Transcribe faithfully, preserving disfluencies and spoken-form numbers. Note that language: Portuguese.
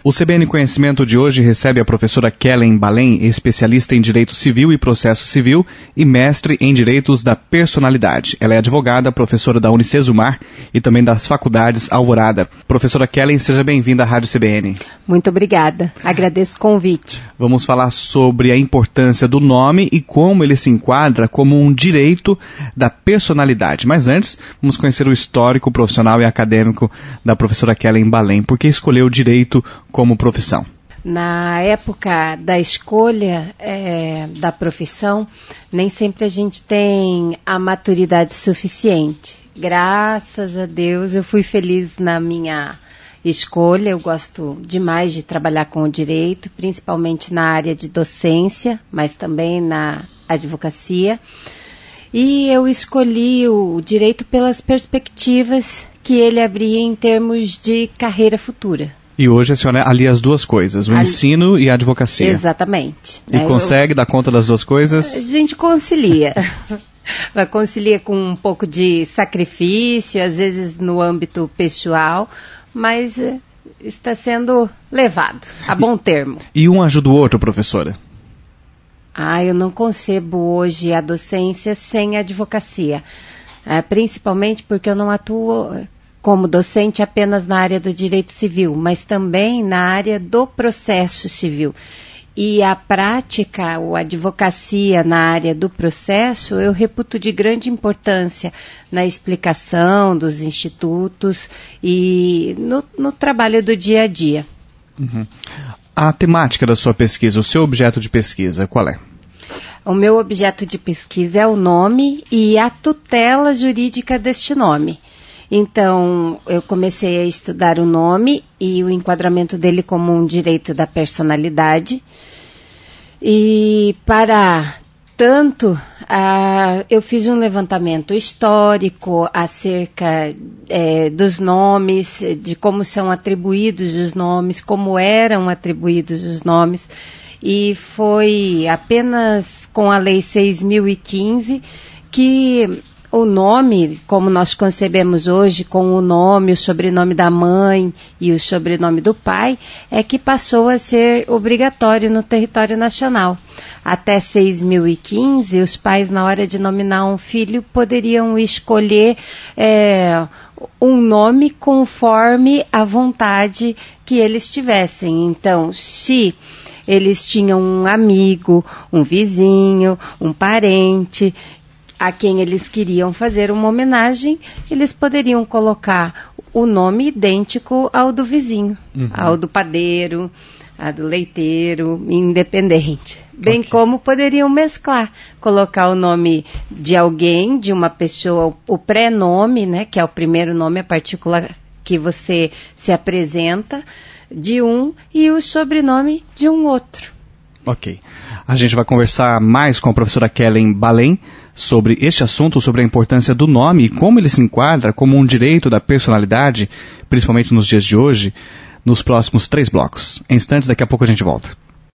O C B N Conhecimento de hoje recebe a professora Kellen Balém, especialista em Direito Civil e Processo Civil e mestre em Direitos da Personalidade. Ela é advogada, professora da Unicesumar e também das Faculdades Alvorada. Professora Kellen, seja bem-vinda à Rádio C B N. Muito obrigada. Agradeço o convite. Vamos falar sobre a importância do nome e como ele se enquadra como um direito da personalidade. Mas antes, vamos conhecer o histórico profissional e acadêmico da professora Kellen Balém. Por que escolheu o direito como profissão? Na época da escolha é, da profissão, nem sempre a gente tem a maturidade suficiente. Graças a Deus eu fui feliz na minha escolha. Eu gosto demais de trabalhar com o direito, principalmente na área de docência, mas também na advocacia. E eu escolhi o direito pelas perspectivas que ele abria em termos de carreira futura. E hoje a senhora alia as duas coisas, o Ali... ensino e a advocacia. Exatamente. E né? consegue eu... dar conta das duas coisas? A gente concilia. Vai concilia com um pouco de sacrifício, às vezes no âmbito pessoal, mas eh, está sendo levado a bom termo. E um ajuda o outro, professora? Ah, eu não concebo hoje a docência sem a advocacia, ah, principalmente porque eu não atuo como docente apenas na área do direito civil, mas também na área do processo civil. E a prática, ou a advocacia na área do processo, eu reputo de grande importância na explicação dos institutos e no, no trabalho do dia a dia. Uhum. A temática da sua pesquisa, o seu objeto de pesquisa, qual é? O meu objeto de pesquisa é o nome e a tutela jurídica deste nome. Então, eu comecei a estudar o nome e o enquadramento dele como um direito da personalidade. E para tanto, ah, eu fiz um levantamento histórico acerca é, dos nomes, de como são atribuídos os nomes, como eram atribuídos os nomes. E foi apenas com a Lei seis mil e quinze que o nome, como nós concebemos hoje, com o nome, o sobrenome da mãe e o sobrenome do pai, é que passou a ser obrigatório no território nacional. Até seis mil e quinze, os pais, na hora de nominar um filho, poderiam escolher é, um nome conforme a vontade que eles tivessem. Então, se eles tinham um amigo, um vizinho, um parente a quem eles queriam fazer uma homenagem, eles poderiam colocar o nome idêntico ao do vizinho, uhum. ao do padeiro, ao do leiteiro, independente. Bem okay. como poderiam mesclar, colocar o nome de alguém, de uma pessoa, o pré-nome, né, que é o primeiro nome, a partícula que você se apresenta, de um, e o sobrenome de um outro. Ok. A gente vai conversar mais com a professora Kellen Balém sobre este assunto, sobre a importância do nome e como ele se enquadra como um direito da personalidade, principalmente nos dias de hoje, nos próximos três blocos. Em instantes, daqui a pouco a gente volta.